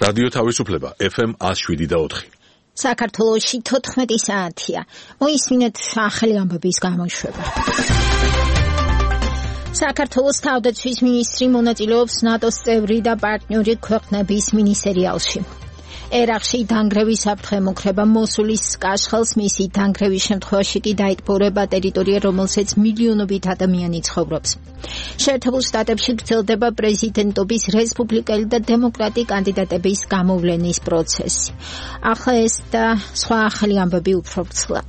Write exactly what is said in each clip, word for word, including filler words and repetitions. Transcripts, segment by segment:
რადიო თავისუფლება ეფ ემ one oh seven point four. საქართველოში თოთხმეტი საათია. მოისმინეთ ახალი ამბების გამოშვება. საქართველოს თავდაცვის მინისტრი მონაწილეობს ნატოს წევრი და პარტნიორი ქვეყნების მინისერიალში. ერაყში დანგრევის საფრთხემუქრება მოსულის კაშხალს მისი დანგრევის შემთხვევაში კი დაიტბორება ტერიტორია, რომელზეც მილიონობით ადამიანი ცხოვრობს. შეერთებულ შტატებში გრძელდება პრეზიდენტობის რესპუბლიკელი და დემოკრატი კანდიდატების გამოვლენის პროცესი. ახლა ეს და სხვა ახალი ამბები უფრო ვრცლად.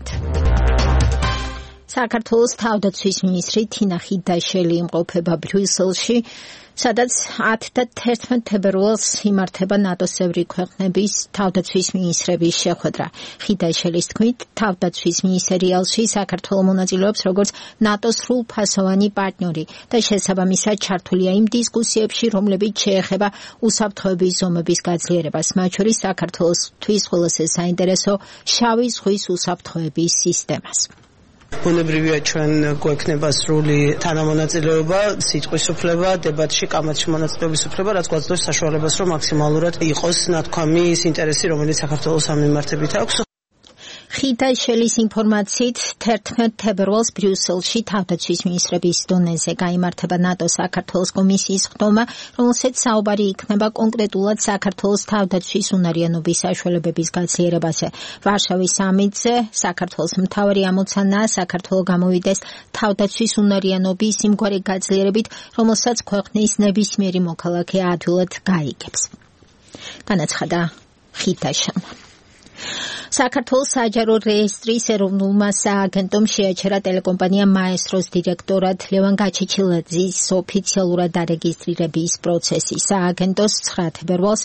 საქართველოს თავდაცვის მინისტრი თინა ხიდაშელი იმყოფება ბრიუსელში, სადაც ათი და თერთმეტ თებერვალს იმართება ნატოს წევრი ქვეყნების თავდაცვის მინისტრების შეხვედრა. ხიდაშელის თქმით, თავდაცვის მინისერიალში საქართველო მონაწილეობს როგორც ნატოს სრულფასოვანი პარტნიორი და შესაბამისად ჩართულია იმ დისკუსიებში, რომლებიც შეეხება უსაფრთხოების ზომების გაძლიერებას, მათ შორის საქართველოსთვის ყველაზე საინტერესო შავი ზღვის უსაფრთხოების სისტემას. ბუნებრივია ჩვენ გვექნება სრული თანამონაწილეობა, სიტყვის უფლება, დებატში კამათში მონაწილეობის უფლება, რაც გვაძლევს საშუალებას, რომ მაქსიმალურად იყოს ნათქვამი ის ინტერესი, რომელიც საქართველოს ამ მიმართებით აქვს. ხიდაშელის ინფორმაციით თერთმეტ თებერვალს ბრიუსელში თავდაცვის მინისტრების დონეზე გაიმართება ნატოს საქართველოს კომისიის ხდომა, რომელსაც საუბარი იქნება კონკრეტულად საქართველოს თავდაცვის უნარიანობის საშუალებების გაძლიერებაზე. ვარშავის სამიტზე საქართველოს მთავარი ამოცანაა საქართველო გამოვიდეს თავდაცვის უნარიანობის იმგვარი გაძლიერებით, რომელსაც ქვეყნის ნებისმიერი მოქალაქე ადვილად გაიგებს. განაცხადა ხიდაშელმა. საქართველოს საჯარო რეესტრის ეროვნულმა სააგენტომ შეაჩერა ტელეკომპანია მაესტროს დირექტორად ლევან გაჩეჩილაძის ოფიციალურად დარეგისტრირების პროცესი. სააგენტოს ცხრა თებერვალს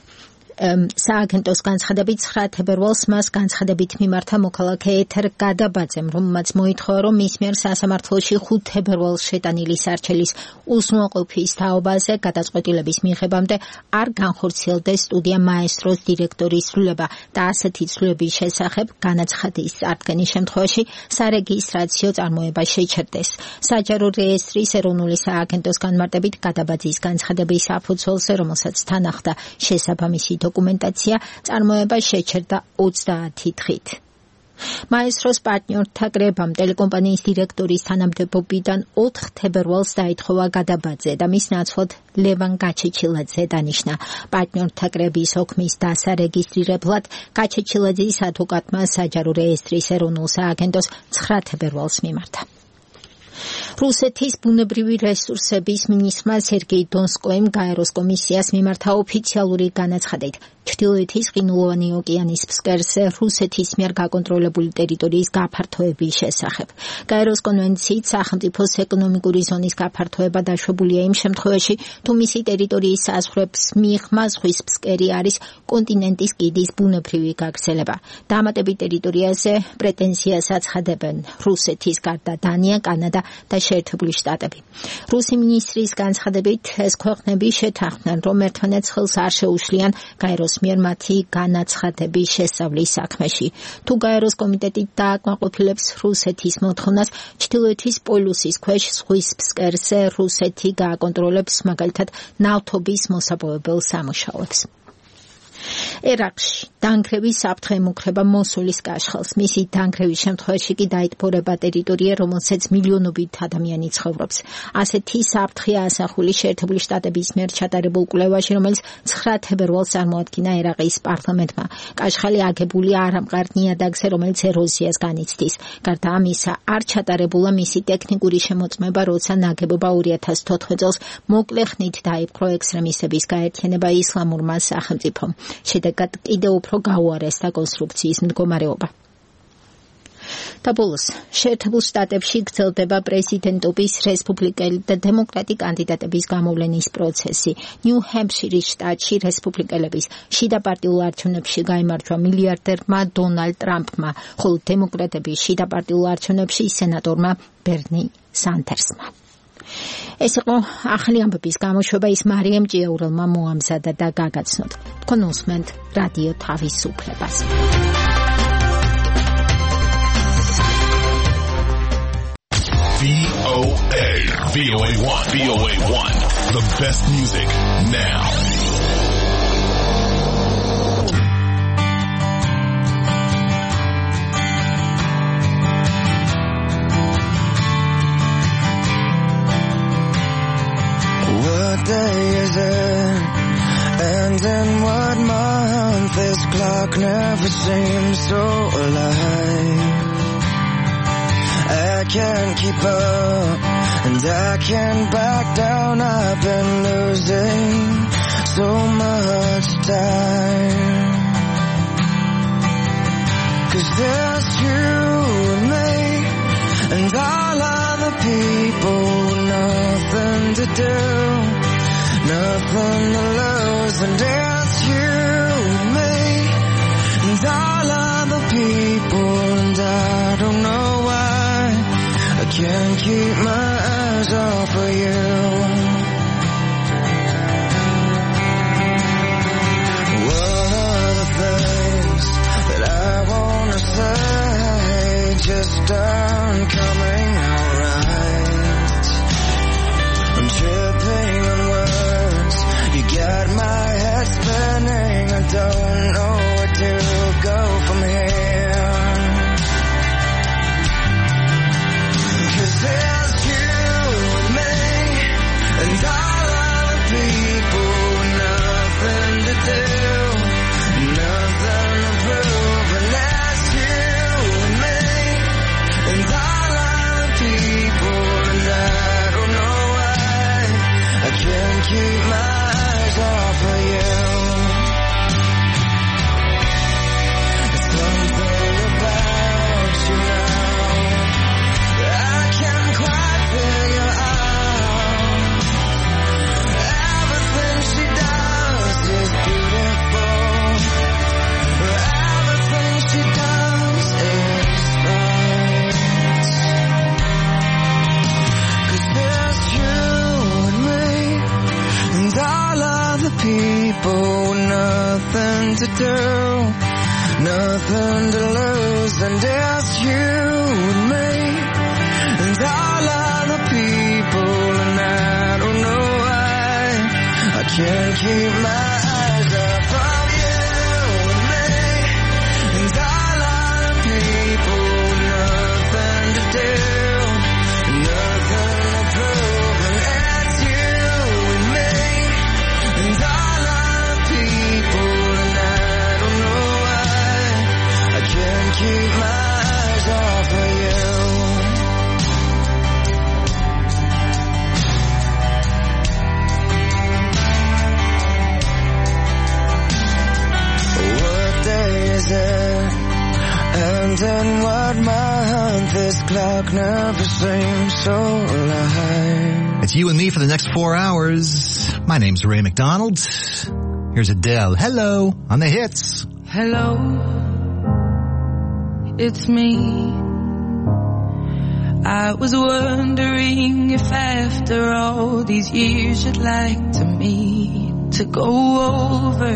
სააგენტოს განცხადებით ცხრა თებერვალს მას განცხადებით მიმართა მოქალაქე ეთერ გადაბაძემ, რომელმაც მოითხოვა, რომ მის მიერ სასამართლოში ხუთ თებერვალს შეტანილი სარჩელის უზრუნველყოფის თაობაზე გადაწყვეტილების მიღებამდე არ განხორციელდეს სტუდია მაესტროს დირექტორის ცვლილება და ასეთი ცვლილების შესახებ განაცხადის წარდგენის შემთხვევაში სარეგისტრაციო წარმოება შეჩერდეს. საჯარო რეესტრის ეროვნული სააგენტოს განმარტებით გადაბაძის განცხადების საფუძველზე, რომელსაც თან ახლდა შესაბამისი დოკუმენტაცია, წარმოება შეჩერდა ოცდაათი დღით. მაესტროს პარტნიორთა კრებამ ტელეკომპანიის დირექტორის თანამდებობიდან ოთხ თებერვალს დაითხოვა გადაბაძე და მის ნაცვლად ლევან გაჩეჩილაძე დანიშნა. პარტნიორთა კრების ოქმის დასარეგისტრირებლად გაჩეჩილაძის ადვოკატმა საჯარო რეესტრის ეროვნულ სააგენტოს ცხრა თებერვალს მიმართა. რუსეთის ბუნებრივი რესურსების მინისტრმა სერგეი დონსკოიმ გაეროს კომისიას მიმართა ოფიციალური განაცხადით ჩრდილოეთის ყინულოვანი ოკეანის ფსკერზე რუსეთის მიერ გაკონტროლებული ტერიტორიის გაფართოების შესახებ. გაეროს კონვენციით სახელმწიფოს ეკონომიკური ზონის გაფართოება დაშვებულია იმ შემთხვევაში, თუ მისი ტერიტორიის საზღვრებს მიღმა ზღვის ფსკერი არის კონტინენტის კიდის ბუნებრივი გაგრძელება. დამატებით ტერიტორიაზე პრეტენზიას აცხადებენ რუსეთის გარდა დანია, კანადა და შეერთებული შტატები. რუსი მინისტრის განცხადებით ეს ქვეყნები შეთანხმდნენ, რომ ერთმანეთს ხელს არ შეუშლიან გაეროს მიერ მათი განაცხადების შესწავლის საქმეში. თუ გაეროს კომიტეტი დააკმაყოფილებს რუსეთის მოთხოვნას, ჩრდილოეთის პოლუსის ქვეშ ზღვის ფსკერზე რუსეთი გააკონტროლებს მაგალითად ნავთობის მოსაპოვებელ სამუშაოებს. ერაყში დანგრევის საფრთხემუქრება მოსულის კაშხალს. მისი დანგრევის შემთხვევაში კი დაიტბორება ტერიტორია, რომელზეც მილიონობით ადამიანი ცხოვრობს. ასეთი საფრთხეა ასახული შეერთებული შტატების მიერ ჩატარებულ კვლევაში, რომელიც ცხრა თებერვალს წარმოადგინა ერაყის პარლამენტმა. კაშხალი აგებულია არამყარ ნიადაგზე, რომელიც ეროზიას განიცდის. გარდა ამისა, არ ჩატარებულა მისი ტექნიკური შემოწმება, როცა ნაგებობა ორი ათას თოთხმეტ წელს მოკლე ხნით დაიპყრო ექსტრემისტების გაერთიანება ისლამურმა სახელმწიფომ. შედეგად კიდევ უფრო გაუარესდა კონსტრუქციის მდგომარეობა. და ბოლოს, შეერთებულ შტატებში გრძელდება პრეზიდენტობის რესპუბლიკელი და დემოკრატი კანდიდატების გამოვლენის პროცესი. ნიუ-ჰემპშირის შტატში რესპუბლიკელების შიდა პარტიულ არჩევნებში გაიმარჯვა მილიარდერმა დონალდ ტრამპმა, ხოლო დემოკრატების შიდა პარტიულ არჩევნებში სენატორმა ბერნი სანდერსმა. ეს იყო ახალი ამბების გამოშვება, ის მარიამ ჭიაურელმა მოამზადა და გაგაცნოთ. თქვენ უსმენთ რადიო თავისუფლებას. V O A V O A one V O A one The best music now. What day is it? And in what month? This clock never seems so alive. I can't keep up, and I can't back down. I've been losing so much time. 'Cause there's you and me, and all other people with nothing to do, nothing to lose. And there's you and me, and all other people, and I don't know why I can't keep my eyes off of you. What are the things that I wanna say just aren't coming out right? I'm tripping on words, you got my head spinning, I don't know where to go from here. 'Cause there's you and me, and all other people with nothing to do, nothing to prove. And there's you and me, and all other people, and I don't know why I can't keep my eyes off of you. There's something about you now that I can't quite figure out. Everything she does is beautiful. Everything she does is right. 'Cause there's you and me, and all other people with nothing to do, nothing to lose. And there's you and me, and all other people, and I don't know why I can't keep my eyes off of you and me, and all other people with nothing to do, nothing to prove. And it's you and me, and all other people, and I don't know why I can't keep my eyes off of you. What day is it? And in what month? This clock never seems so alive. It's you and me for the next four hours. My name's Ray McDonald. Here's Adele. Hello on the hits. Hello, it's me. I was wondering if after all these years you'd like to meet to go over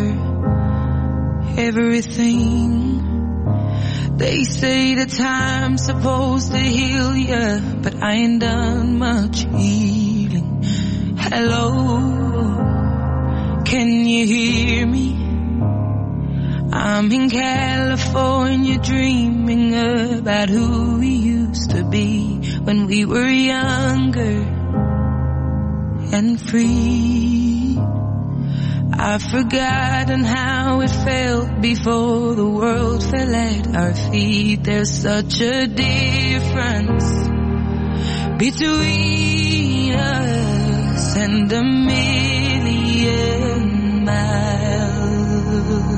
everything. They say the time's supposed to heal ya, but I ain't done much healing. Hello, can you hear me? I'm in California dreaming about who we used to be when we were younger and free. I've forgotten how it felt before the world fell at our feet. There's such a difference between us and a million miles.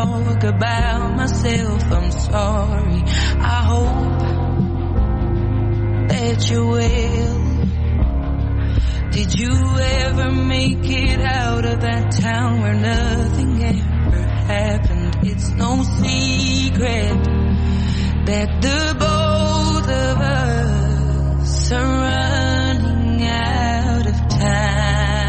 talk about myself, I'm sorry. I hope that you're well. Did you ever make it out of that town where nothing ever happened? It's no secret that the both of us are running out of time.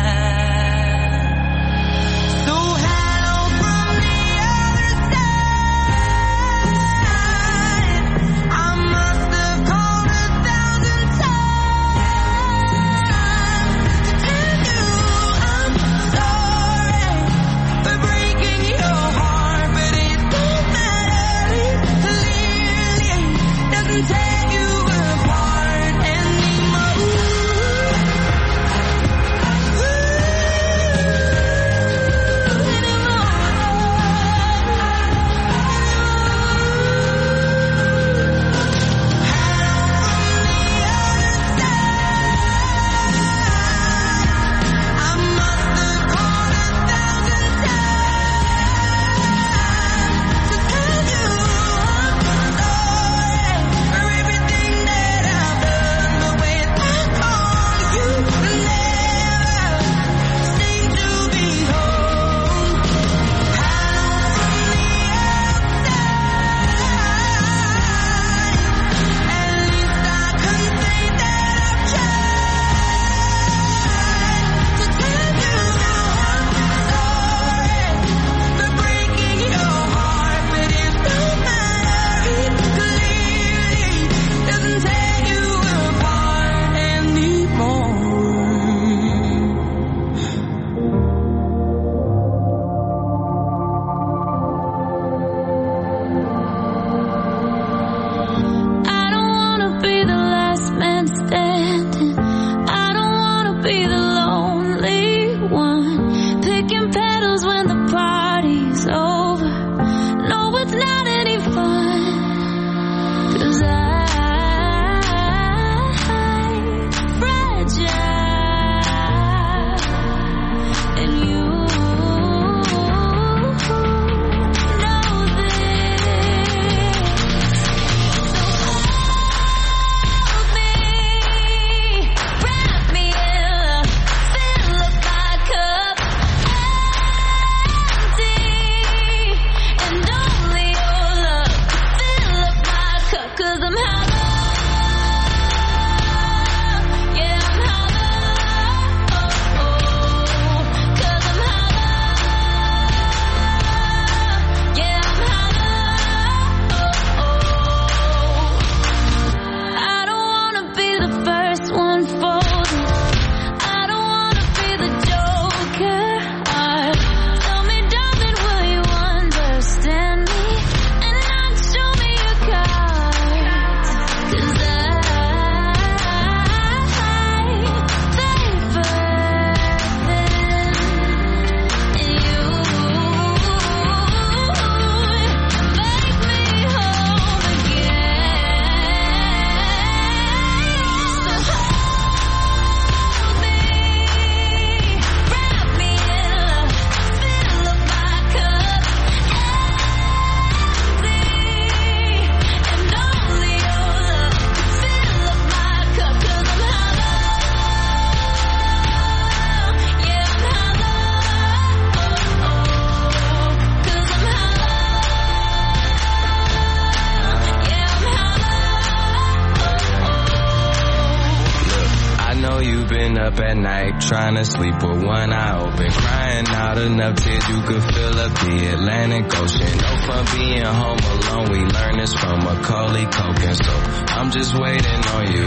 up at night, trying to sleep with one eye open, crying out enough tears you could fill up the Atlantic Ocean. No fun being home alone, we learned this from Macaulay Culkin, so I'm just waiting on you.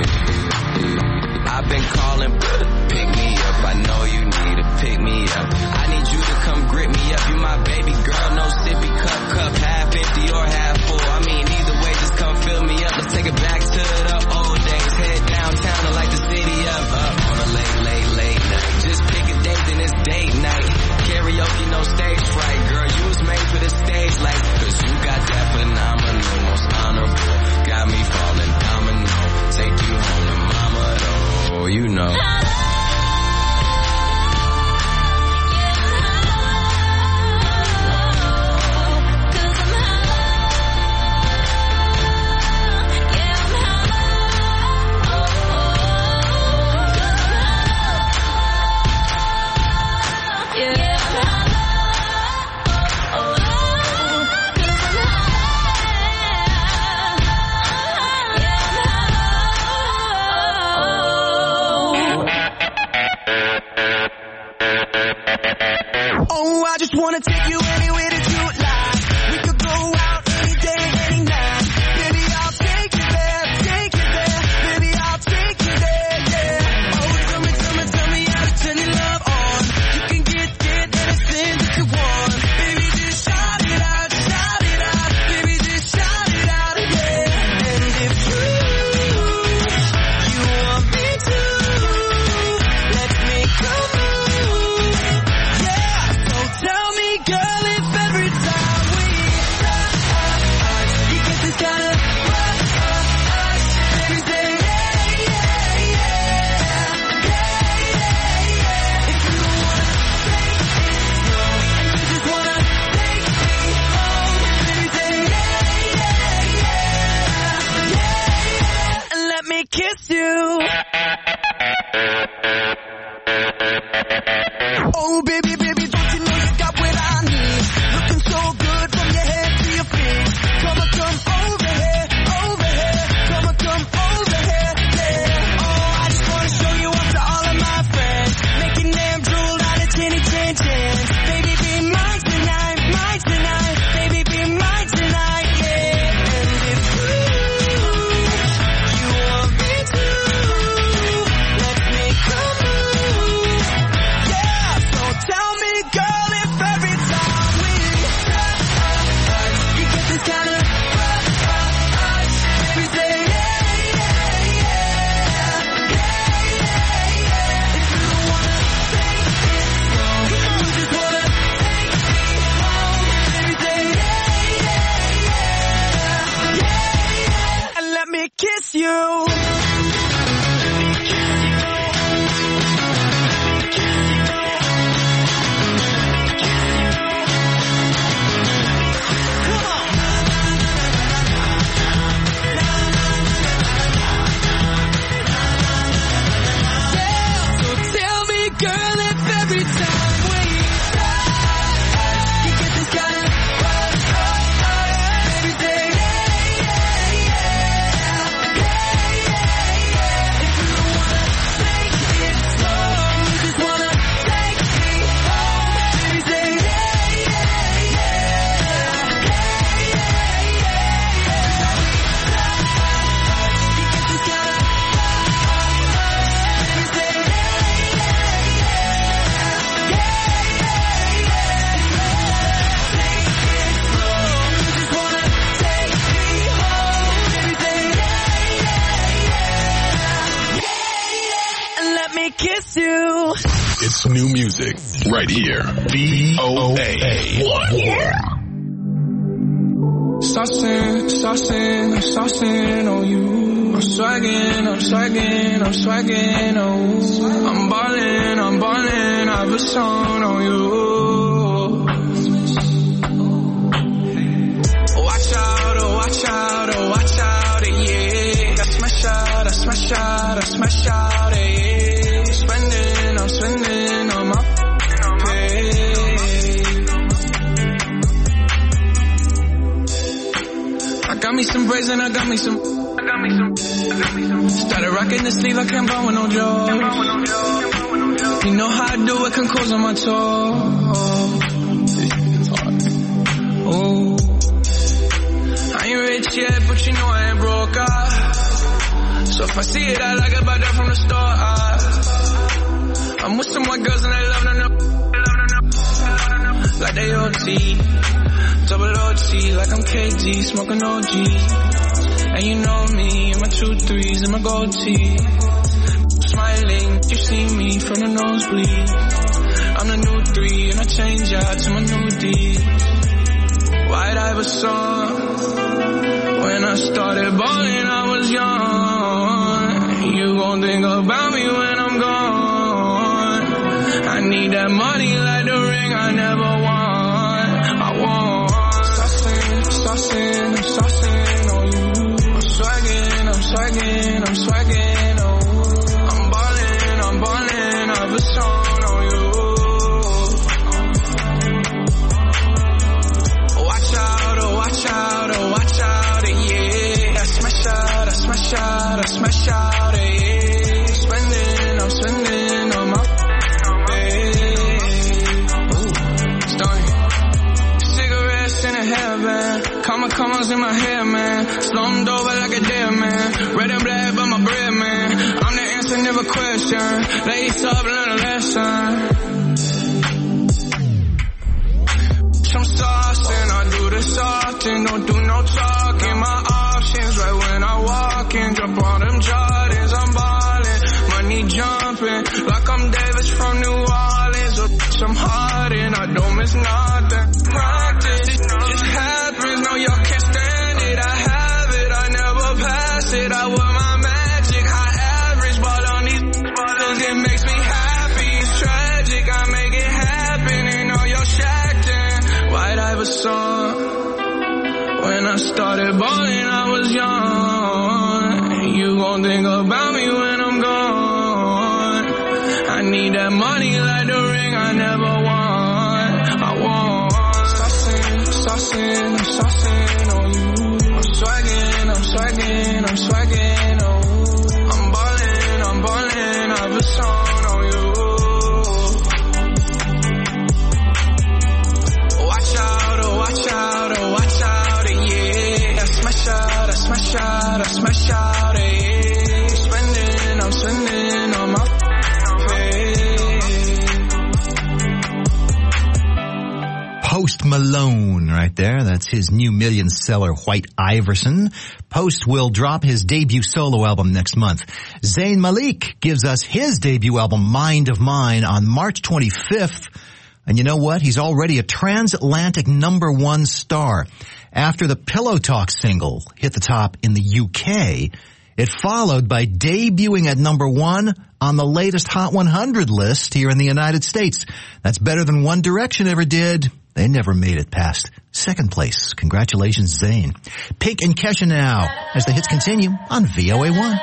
I've been calling, pick me up, I know you need to pick me up. I need you to come grip me up, you my baby girl, no sippy cup, cup half empty or half full. I mean either way, just come fill me up, let's take it back to the old days. Head downtown to like the city of up on a late, late, late night. Just pick a date, then it's date night. Karaoke, no stage fright, girl, you was made for the stage light. Cause you got that phenomenal, most honorable, got me falling domino. Take you home to mama though, you know. you. Girl, if every time we try, you get this kind of rush, rush, rush every day, yeah, yeah, yeah, yeah. If you don't wanna take it slow, you just wanna take me home every day, yeah, yeah, yeah, yeah, yeah, yeah. You get this kind of rush, rush every day. Kiss you. It's new music right here. V O A one. Saucing, saucing, I'm saucing on you. I'm swagging, I'm swagging, I'm swagging on you. I'm ballin', I'm ballin', I have a song on you. Watch out, oh watch out, oh watch out, yeah. I smash out, I smash out, I smash out, yeah. Spending, I'm spending on my pay. I got me some braids and I got me some. I got me some. I got me some. Started rocking the sleeve, I can't buy with no jaws. You know how I do it, can close on my toes. Oh, I ain't rich yet, but you know I ain't broke. Ah. So if I see it, I like it, buy that from the store. Ah. I'm with some white girls and they love them, like they O T, double O T, like I'm K G, smoking O G. And you know me, and my two threes and my gold tee. Smiling, you see me from the nosebleed. I'm the new three, and I change out to my new D. White Iverson, when I started balling, I was young. You gon' think about me when I'm gone. I need that money like the ring I never want. I want. Saucing, saucing, I'm saucing on you. I'm swagging, I'm swagging, I'm swagging on you. I'm ballin', I'm ballin', I have a song on you. Watch out, oh watch out, oh watch out, yeah. I smash out, I smash out, I smash out, yeah. Spending, I'm spending on my. Comma, commas in my hair, man. Slummed over like a dead man. Red and black, but my bread, man. I'm the answer, never question. Lace up, learn a lesson. I'm saucing, I do this often. Don't do no talking. My options, right when I walk in. Drop all them Jordans, I'm ballin'. Money jumping, like I'm Davis from New Orleans. Or I'm Harden, I don't miss nothing. Practice, it just happens. No, y'all can't stand it. I have it, I never pass it. I wear my magic, high average. Ball on these bottles, it makes me happy. It's tragic, I make it happen. And all y'all shacked in. White Iverson, when I started balling, I was young. You gon' think about me when I'm gone. I need that money like the ring I never want. I want. Saucing, saucing, I'm saucing on you. I'm swagging, I'm swagging, I'm swagging on you. I'm ballin', I'm ballin', I have a song on you. Watch out, oh watch out, oh watch out, yeah. I smash out, I smash out, I smash out, yeah. Spending, I'm spending on my Post Malone right there. That's his new million seller, White Iverson. Post will drop his debut solo album next month. Zayn Malik gives us his debut album, Mind of Mine, on March twenty-fifth. And you know what? He's already a transatlantic number one star. After the Pillow Talk single hit the top in the U K, It followed by debuting at number one on the latest Hot one hundred list here in the United States. That's better than One Direction ever did. They never made it past second place. Congratulations, Zayn. Pink and Kesha now, as the hits continue on V O A one.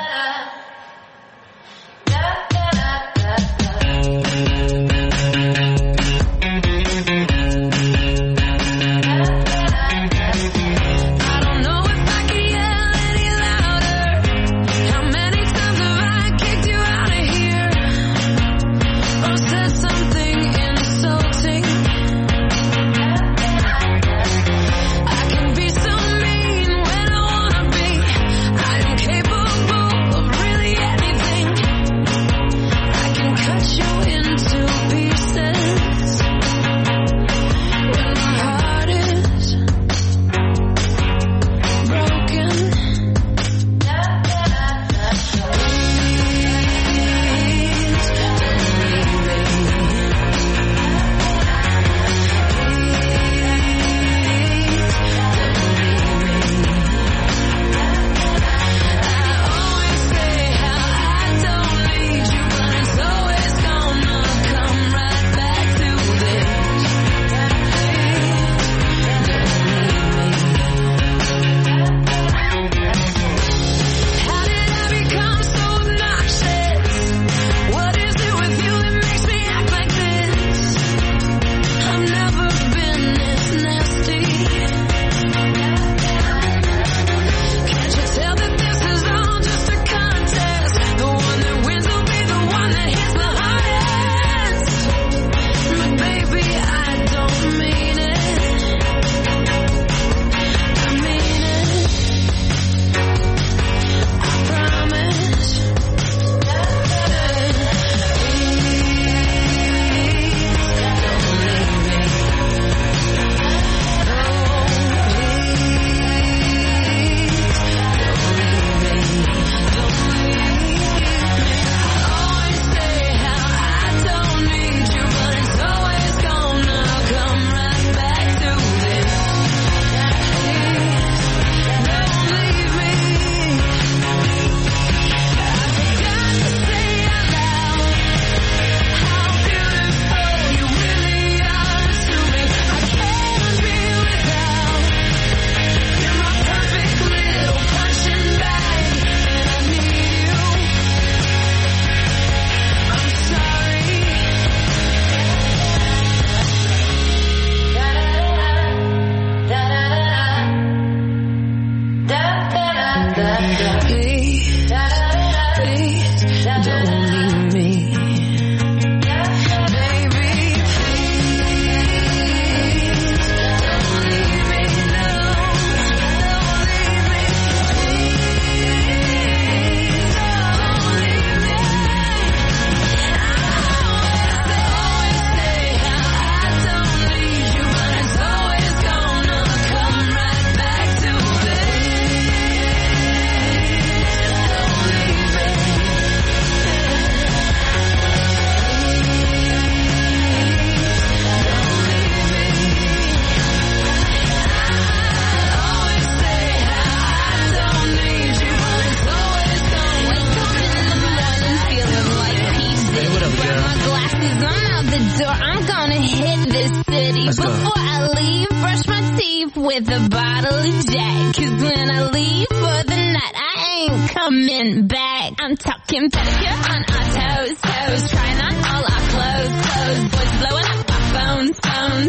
With a bottle of Jack, 'cause when I leave for the night, I ain't coming back. I'm talking pedicure on our toes, toes, trying on all our clothes, clothes, boys blowing up our phones, phones,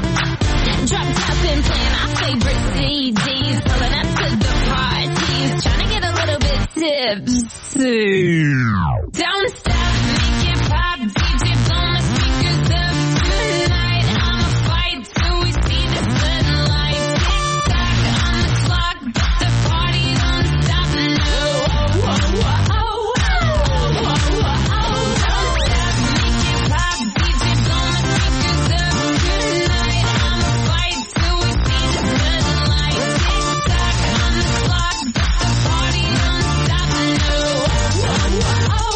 drop top and playing our favorite C Ds, pulling up to the parties, trying to get a little bit tipsy. Don't stop, make it pop, D J blow my speakers up tonight. I'ma fight till we see the sunlight. Oh,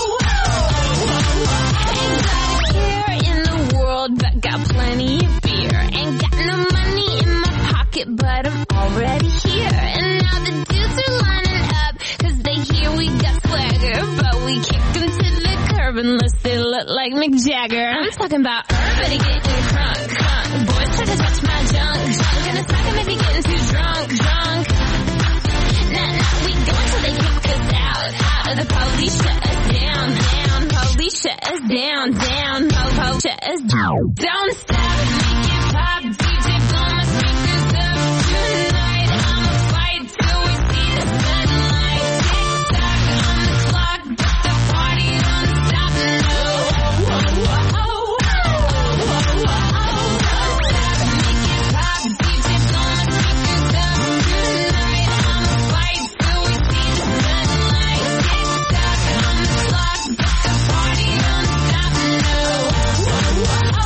unless they look like Mick Jagger. I'm talking about everybody getting crunk, crunk. Boys try to touch my junk, junk. In a second, maybe getting too drunk, drunk. Nah, nah, we go until they kick us out, out. The police shut us down, down. Police shut us down, down. Police shut us down. Don't stop, make it pop. D J blow my speakers up tonight. I'ma fight till we see the sunlight. Tick tock on the clock, but the party don't stop. No. Whoa, whoa, whoa, whoa, whoa, whoa. Make it pop. D J blow my speakers up tonight. I'ma fight till we see the sunlight. Tick tock on the clock, but the party don't stop. No. Whoa, whoa, whoa.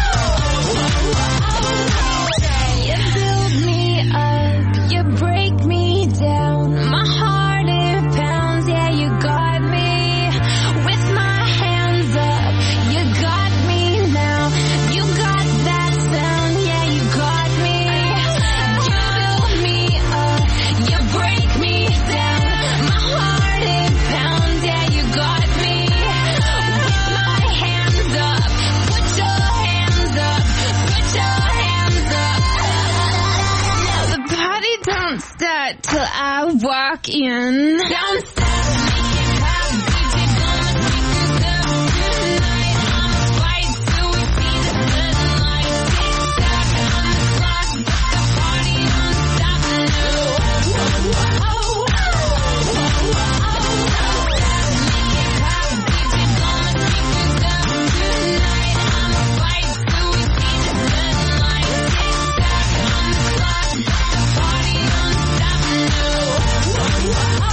You build me up, you break me down. My heart it pounds, yeah, you got me. With my hands up, you got me now. You got that sound, yeah, you got me. You build me up, you break me down. My heart it pounds, yeah, you got me. With my hands up, put your hands up, put your hands up. Now the party don't start till I walk in. Don't stop, make it pop. D J blow my speakers up tonight. I'ma fight till we see the sunlight. Tick tock on the clock, but the party don't stop. No. Whoa, whoa, whoa, whoa, whoa. Make it pop. D J blow my speakers up tonight. I'ma fight till we see the sunlight. Tick tock on the clock, but the party don't stop. No. Whoa, whoa, whoa.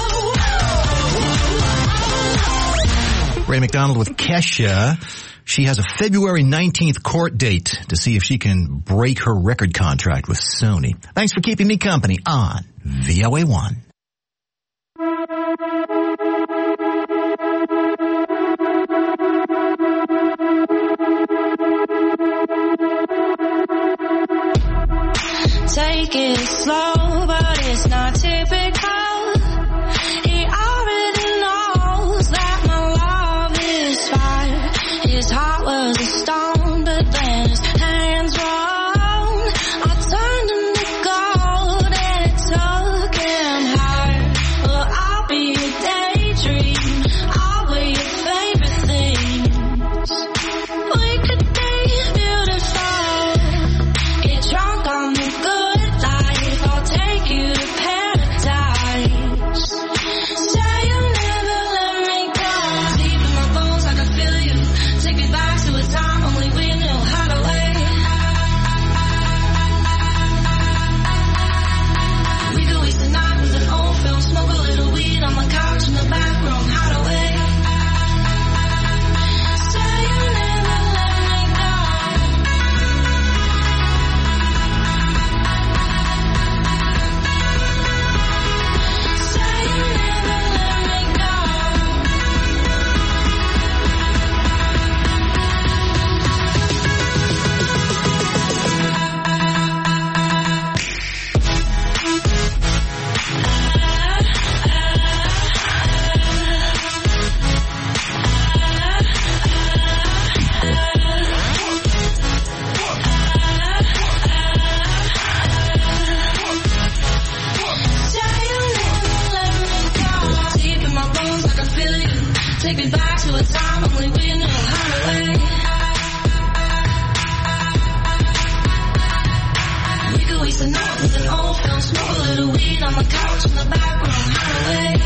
Ray McDonald with Kesha. She has a February nineteenth court date to see if she can break her record contract with Sony. Thanks for keeping me company on V O A one. Take it slow, but it's not typical. He already knows that my love is fire. His heart was a stone, but then his hands rolled. I turned him to gold and it took him higher. Well, I'll be your daydream. I'll wear your favorite things. We could be beautiful. Get drunk on the good life. I'll take you to paradise. Say you'll never let me go. Deep in my bones, I can feel you. Take me back to a time only we knew how to wait. We could waste the night with an old film, smoke a little weed on the couch in the back room. How to wait. Say you'll never let me go. Say you'll never let me go. Say you'll never let me go. Deep in my bones, I can feel you. Take me back to a time only we knew how to wait. We could waste the night with an old film, smoke a little weed on the couch in the back room. How to wait.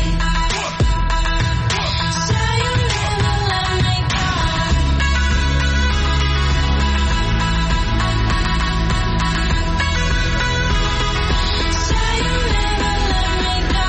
Say you'll never let me go. Say you'll never let me go.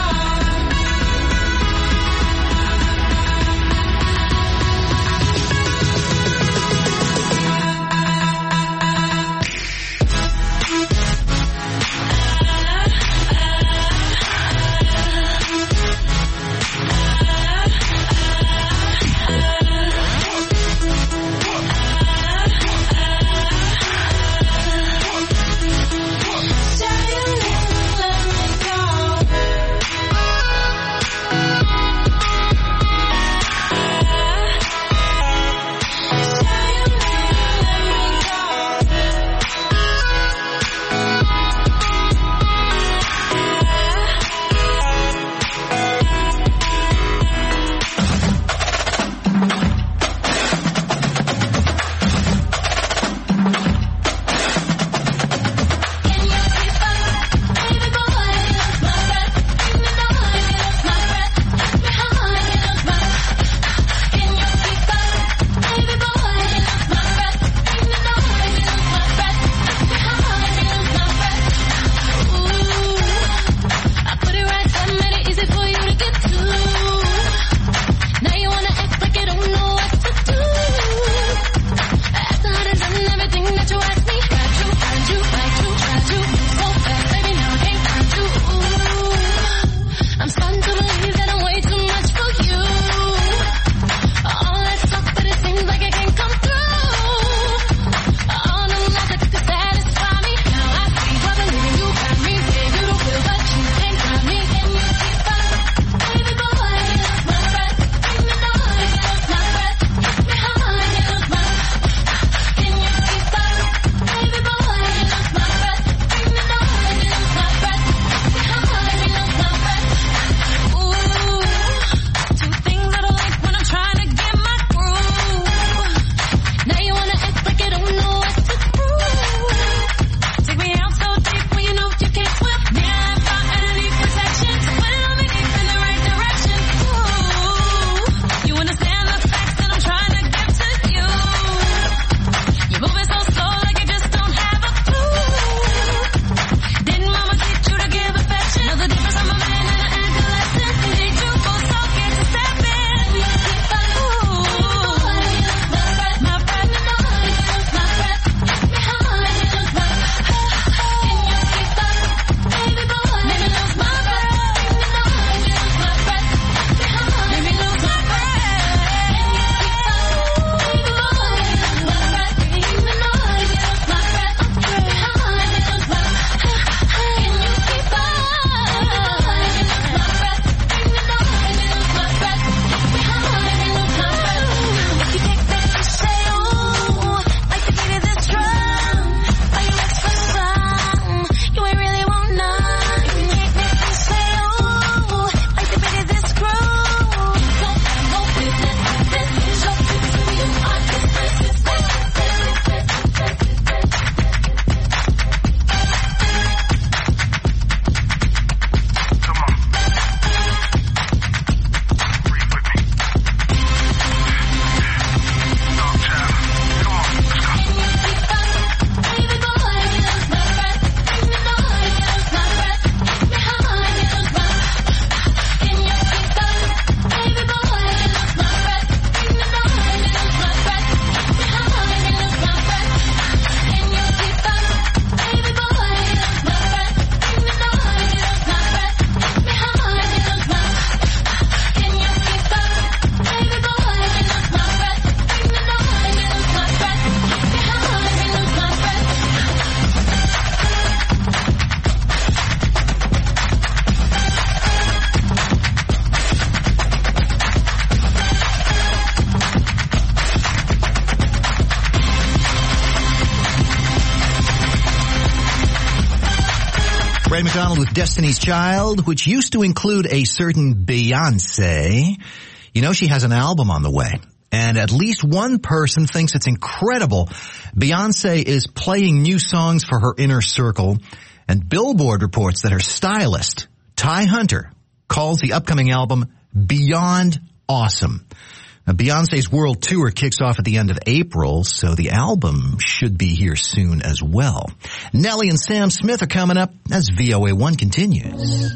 Ray McDonald with Destiny's Child, which used to include a certain Beyonce. You know, she has an album on the way, and at least one person thinks it's incredible. Beyonce is playing new songs for her inner circle, and Billboard reports that her stylist, Ty Hunter, calls the upcoming album beyond awesome. Now, Beyonce's world tour kicks off at the end of April, so the album should be here soon as well. Nelly and Sam Smith are coming up as V O A one continues.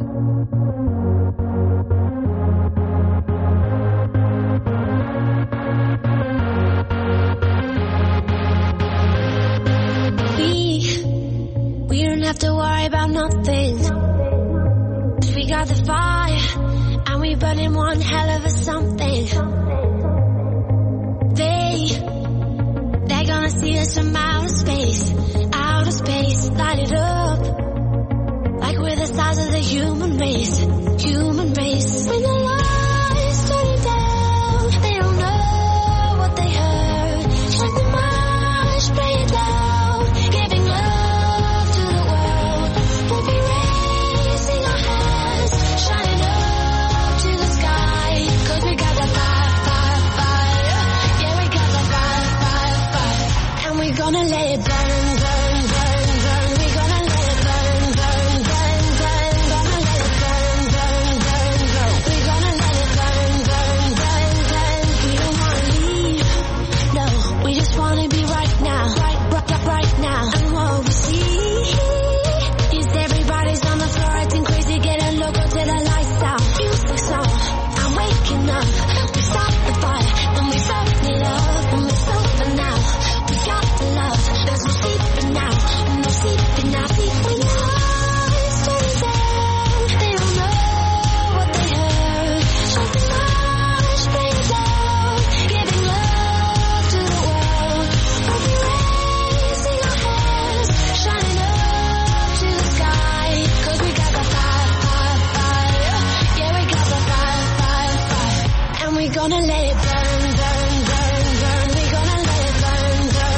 We, we don't have to worry about nothing. 'Cause we got the fire, and we burning one hell of a something. They, they're gonna see us from outer space, outer space, light it up, like we're the size of the human race, human race. When the lights turn down, they don't know what they heard. Shut the march, play it loud, giving love to the world. We'll be raising our hands, shining up to the sky, 'cause we got the fire. We're gonna let it burn, burn, burn, burn. We're gonna let it burn, burn, burn, burn. Gonna let it burn, burn, burn, burn. We're gonna let it burn, burn, burn, burn. We don't wanna leave, no. We just wanna be right now, right, right, right now. And what we see is everybody's on the floor acting crazy, getting loco till the lights out. Music's on, I'm waking up. We start the fire, and we start it up, and we start for now. Got the love, there's no sleeping now, no sleeping now. When the lights turn down, they don't know what they heard. Shut the march, play it loud, giving love to the world. We'll be raising our hands, shining up to the sky, 'cause we got the fire, fire, fire. Yeah, we got the fire, fire, fire. And we're gonna let it burn, burn, burn, burn. We're gonna let it burn, burn.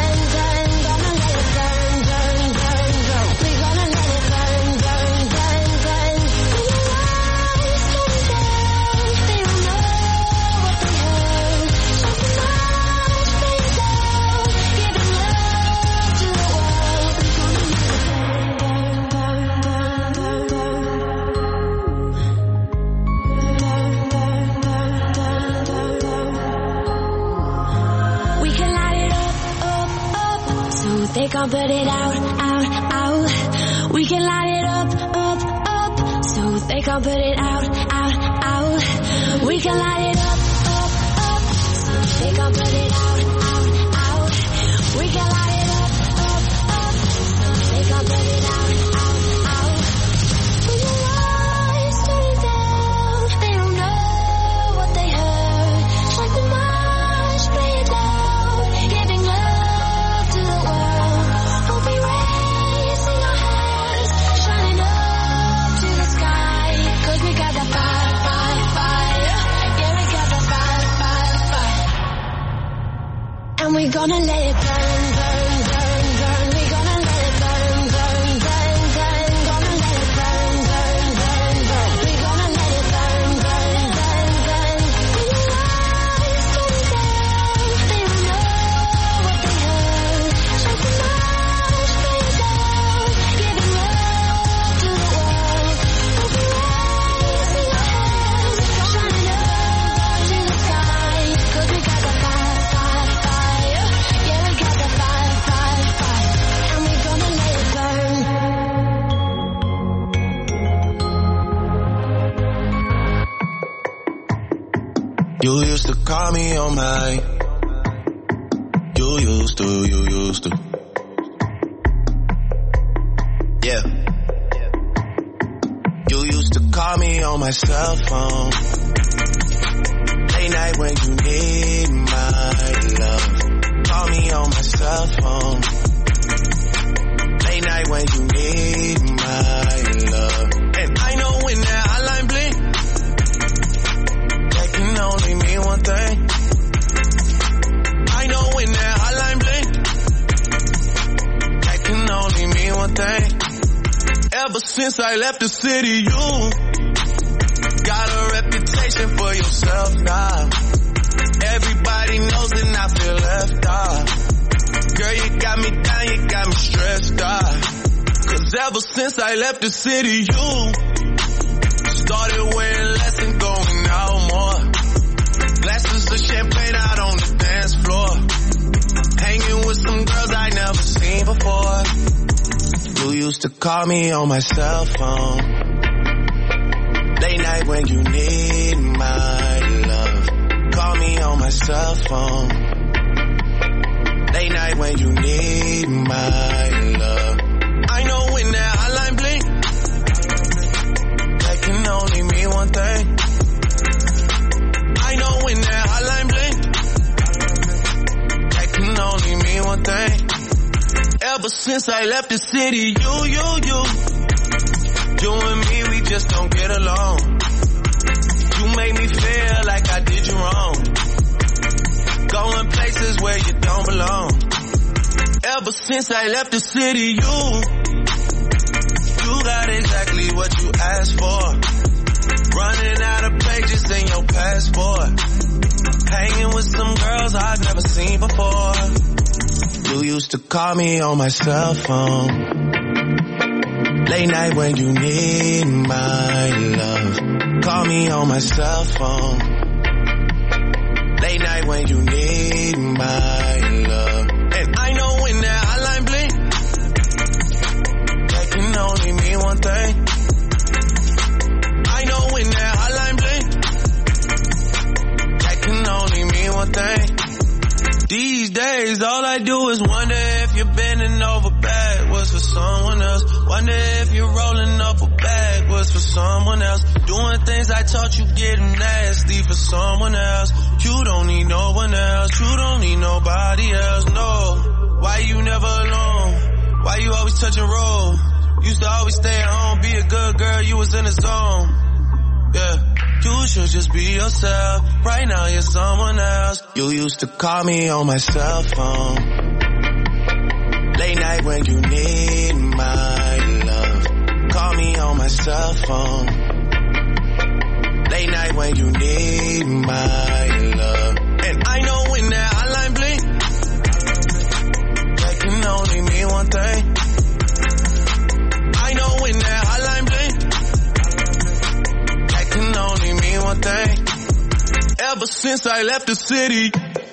They gon' put it out, out, out. We can light it up, up, up. So they gon' put it out, out, out. We can light it up, up, up. So they gon' put it out, out, out. We can light it up, up, up. So they gon' put it out, out, out. When the lights turn down, they don't know what they heard. Like the march, play it loud, giving love to the world. We're gonna let it burn, burn, burn, burn. We're gonna let it burn, burn, burn, burn. Gonna let it burn, burn, burn, burn. We're gonna let it burn, burn, burn, burn. When the lights turn down, they don't know what they heard. Like the march, play it loud, giving love to the world. We'll be raising our hands, shining up to the sky, 'cause we got the fire, fire, fire. Yeah, we got the fire, fire, fire. And we're gonna let it burn. You used to call me on my. You used to, you used to. Yeah. You used to call me on my cell phone. Late night when you need my love. Call me on my cell phone. Late night when you need my love. And I know when that hotline blink, that can only mean one thing. I know when that hotline blink, that can only mean one thing. Ever since since I left the city, you got a reputation for yourself now. Everybody knows and I feel left out. Girl, you got me down, you got me stressed out. Cause ever since I left the city, you started wearing less and going out more. Glasses of champagne out on the dance floor. Hanging with some girls I never seen before. You used to call me on my cell phone. Late night when you need my love. Call me on my cell phone. Late night when you need my love. I know when that hotline blink, that can only mean one thing. I know when that hotline blink, that can only mean one thing. Ever since I left the city, you, you, you, you and me, we just don't get along. You make me feel like I did you wrong. Going places where you don't belong. Ever since I left the city, you, you got exactly what you asked for. Running out of pages in your passport. Hanging with some girls I've never seen before. You used to call me on my cell phone. Late night when you need my love. Call me on my cell phone. Late night when you need my love. And I know when that hotline blink, that can only mean one thing. I know when that hotline blink, that can only mean one thing. These days, all I do is wonder if you're bending over backwards for someone else. Wonder if you're rolling up a backwards for someone else. Doing things I taught you getting nasty for someone else. You don't need no one else. You don't need nobody else, no. Why you never alone? Why you always touch and roll? Used to always stay at home, be a good girl, you was in the zone. Yeah. You should just be yourself. Right now you're someone else. You used to call me on my cell phone. Late night when you need my love. Call me on my cell phone. Late night when you need my love. And I know when that hotline blink, that can only mean one thing. I know when that hotline blink, can only mean one thing. Ever since I left the city,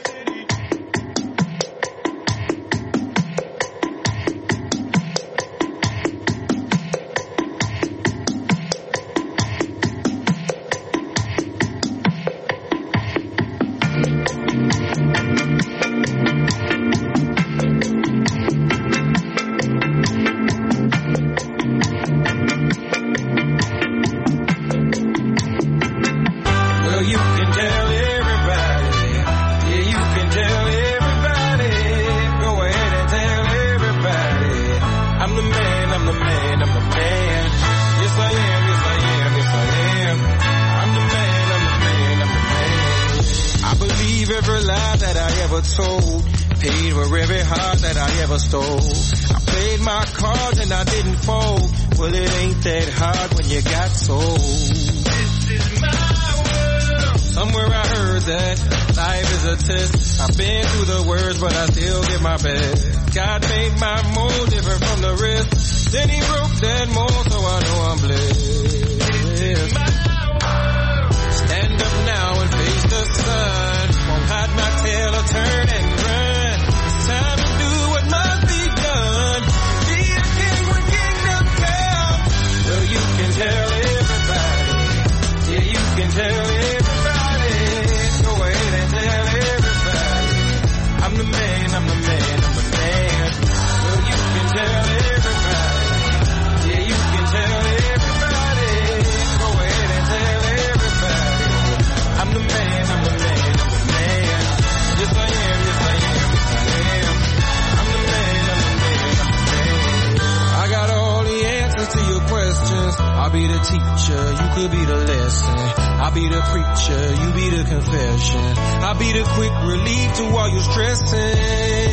I'll be the teacher, you could be the lesson. I'll be the preacher, you be the confession. I'll be the quick relief to all your stressing.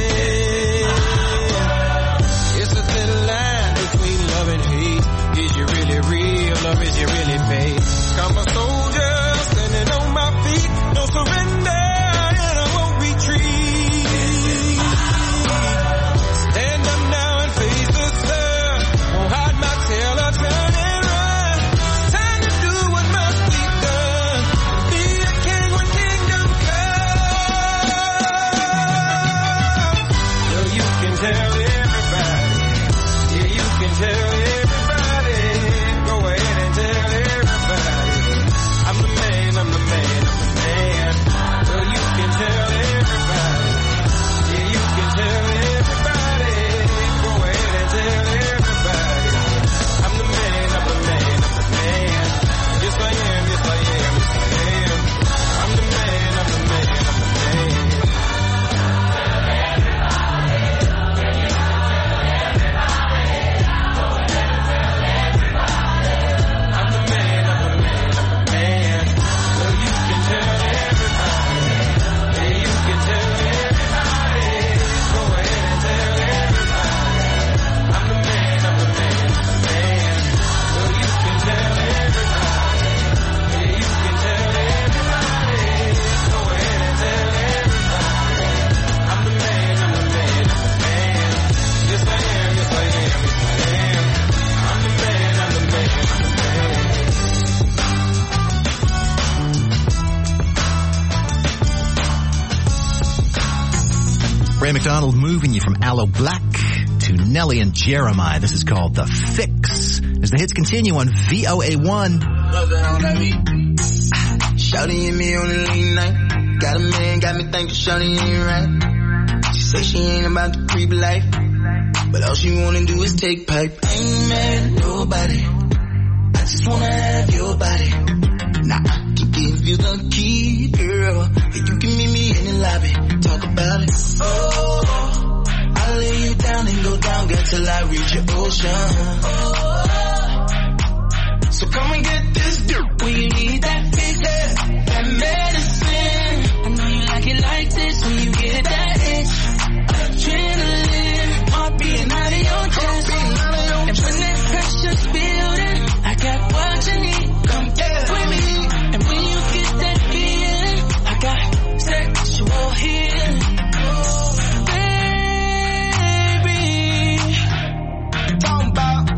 It's a thin line between love and hate. Is you Ray McDonald moving you from Aloe Black to Nelly and Jeremiah. This is called The Fix. As the hits continue on V O A one. Shawty and me on the late night. Got a man, got me thinking Shawty ain't right. She say she ain't about the creep life, but all she wanna do is take pipe. I ain't mad at nobody, I just wanna have your body. Now I can give you the key, girl, and you can meet me in the lobby. Talk about it. Oh, I'll lay you down and go down, girl, till I reach your ocean. Oh, so come and get this dirt when you need that fix, yeah, that medicine. I know you like it like this when you get that itch. Adrenaline, heart beating out of your chest. And when that pressure's building, I got what you need. Come get with me. And when you get that feeling, I got sexual healing. Baby, talking about.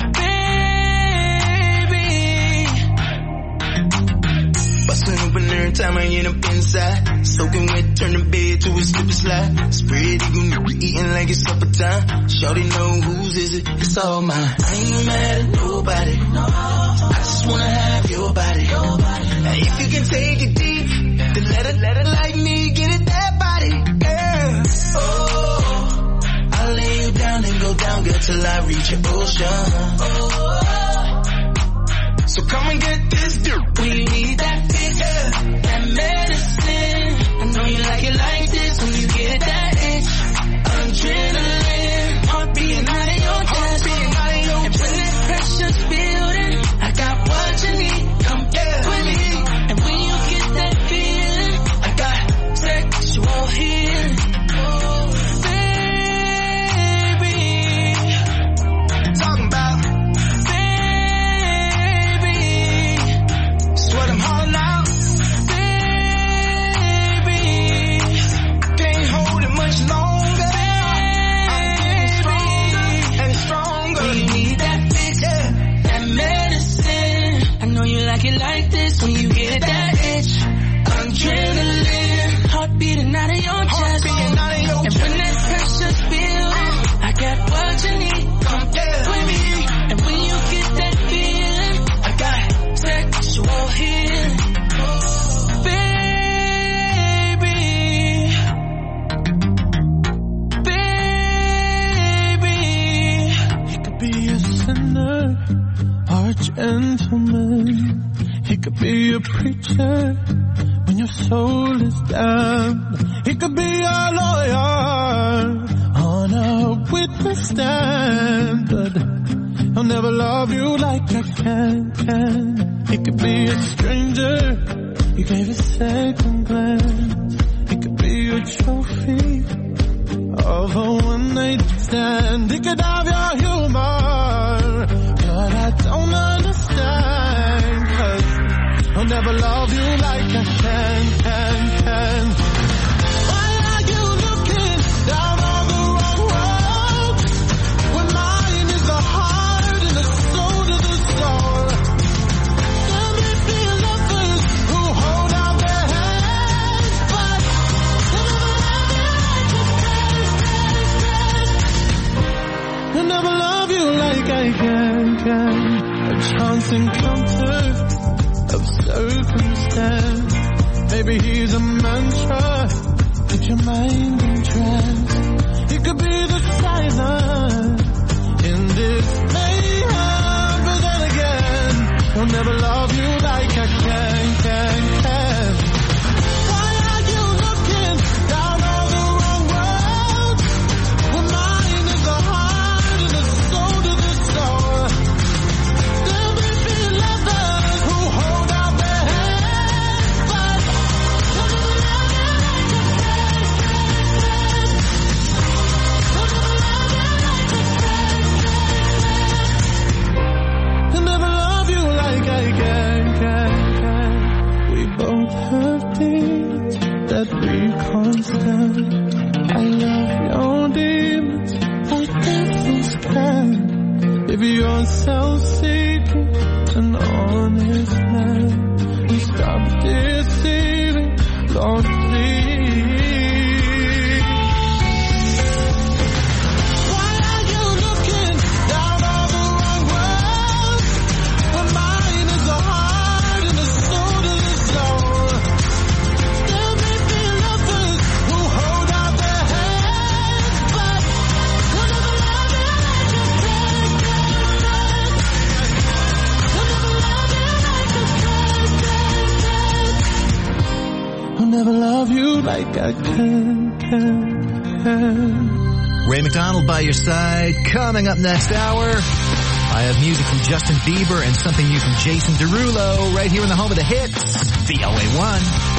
Every time I end up inside, soaking wet, turn the bed to a slip and slide. Spread eagle, eating like it's supper time. Shorty know whose is it, it's all mine. I ain't mad at nobody, no. I just wanna have your body, your body. Now if you can take it deep, then let it, let it like me, get it that body, girl. Oh, I'll lay you down and go down, girl, till I reach your ocean. Oh, so come and get this dirt when you need that fix, yeah, that medicine. I know you like it like this when you get that itch. Adrenaline, heart beating out of your chest. And when that pressure's building, I got what you need. Come get with me. And when you get that feeling, I got sexual healing. Oh, baby, talking about. What I'm holding out, baby, I can't hold it much longer, baby. I'm getting stronger and stronger. When you need that fix, yeah, that medicine. I know you like it like this when you get that itch. Adrenaline, heart beating out of your chest. Out of your and chest. When that pressure's building, I got what you need. Come get with me. And when you get that feeling, I got sexual healing. Baby, baby, he could be a sinner or a gentleman. He could be a preacher when your soul is down. He could be a lawyer on a witness stand, but he'll never love you like I can, can. He could be a stranger, you gave a second glance. He could be a trophy of a one-night stand. He could have your humor, but I don't understand, 'cause he'll never love you like I can, can, can. Why are you looking down on the wrong road when mine is the heart and the soul to the soul? There may be lovers who hold out their hands, but they'll never love you like I can, can. A chance encounter of circumstance. Maybe he's a mantra, put your mind in trance. He could be the silence in this mayhem, but then again, he'll never love you like I can, can, can. Why are you looking down on the wrong road when mine is the heart and the soul to the soul? There may be lovers who hold out their hands, but they'll never love you like I can, can, can. They'll never love you like I can, can, can. They'll never love you like I can, can, can. We both have things that we can't stand. I love your demons like devils can. If you're self-seeking, an honest man, you stop deceiving, Lord, please. never love you like I can, can, can. Ray McDonald by your side. Coming up next hour, I have music from Justin Bieber and something new from Jason Derulo right here in the home of the hits, V O A one.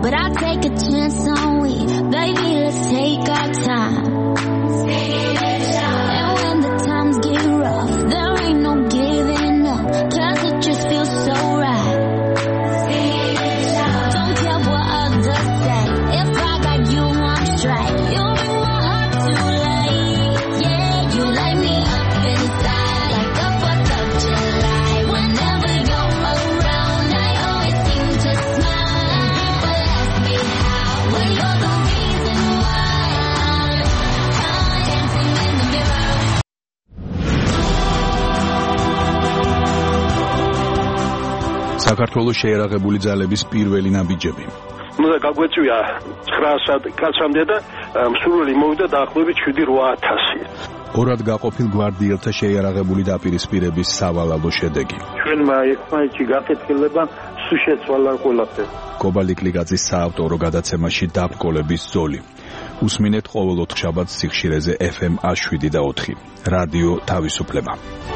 but I'll take a chance on we. Baby, let's take our time. And when the times get rough, there ain't no giving up, 'cause it just feels so right. Don't care what others say, if I got you, I'm straight. You make my heart too late. Yeah, you light me up inside like the fourth of July. Whenever you're around, I always seem to smile. And people ask me how, well, you're the reason why I'm, I'm dancing in the mirror. საქართველოს შეერაღებული ძალების პირველი ნაბიჯები. უნდა გაგვეწვია ცხრაასად კაცამდე და მსურველი მოვიდა დაახლოებით შვიდი რვა ათასი. ორად გაყოფილ გვარდიელთა შეიარაღებული დაპირისპირების სავალალო შედეგი. ჩვენმა ერთმანეთში გაკეთილება სულ შეცვალა ყველაფერი. კობალიკლიკაძის საავტორო გადაცემაში დაბრკოლების ზოლი. უსმინეთ ყოველ ოთხშაბათს სიხშირეზე ეფ ემ ას შვიდი და ოთხი. რადიო თავისუფლება.